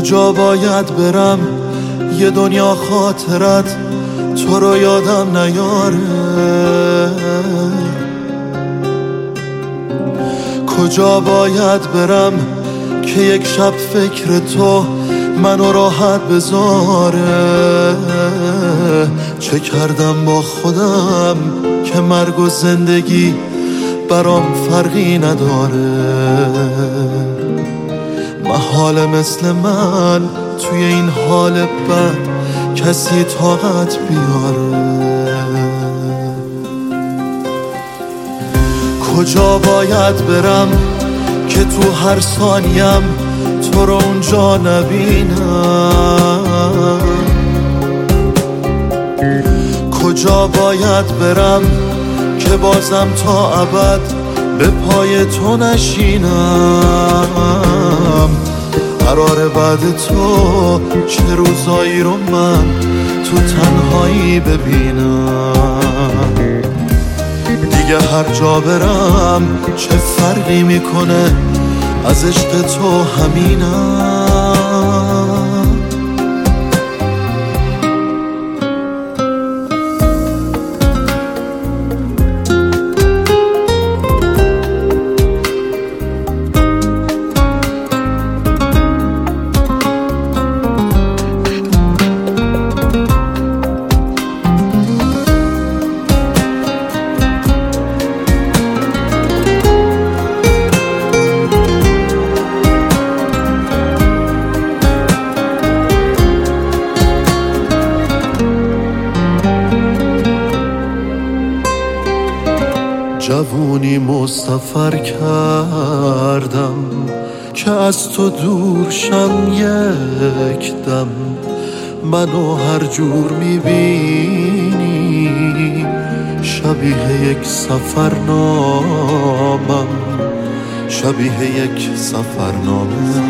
کجا باید برم یه دنیا خاطرت تو رو یادم نیاره؟ کجا باید برم که یک شب فکر تو منو راحت بذاره؟ چه کردم با خودم که مرگ و زندگی برام فرقی نداره؟ محاله مثل من توی این حال بد کسی طاقت بیاره. کجا باید برم که تو هر ثانیم تو رو اونجا نبینم؟ کجا باید برم که بازم تا ابد به پای تو نشینم؟ قراره بعد تو چه روزایی رو من تو تنهایی ببینم؟ دیگه هر جا برم چه فرقی میکنه، از عشق تو همینم. جوونی مستفر کردم که از تو دور شم یک دم. منو هر جور میبینی شبیه یک سفرنامم، شبیه یک سفرنامه.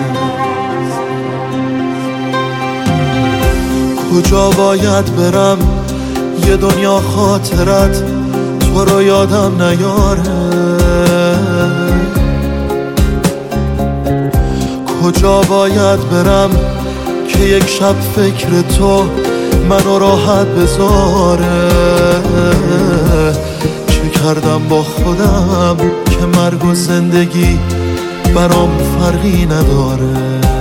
کجا باید برم یه دنیا خاطرت تو رو یادم نیاره؟ کجا باید برم که یک شب فکر تو منو راحت بذاره؟ چه کردم با خودم که مرگ و زندگی برام فرقی نداره؟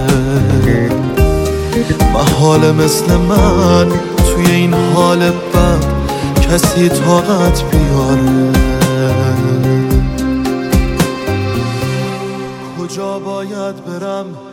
محاله مثل من توی این حال بد کسی طاقت بیاره. کجا باید برم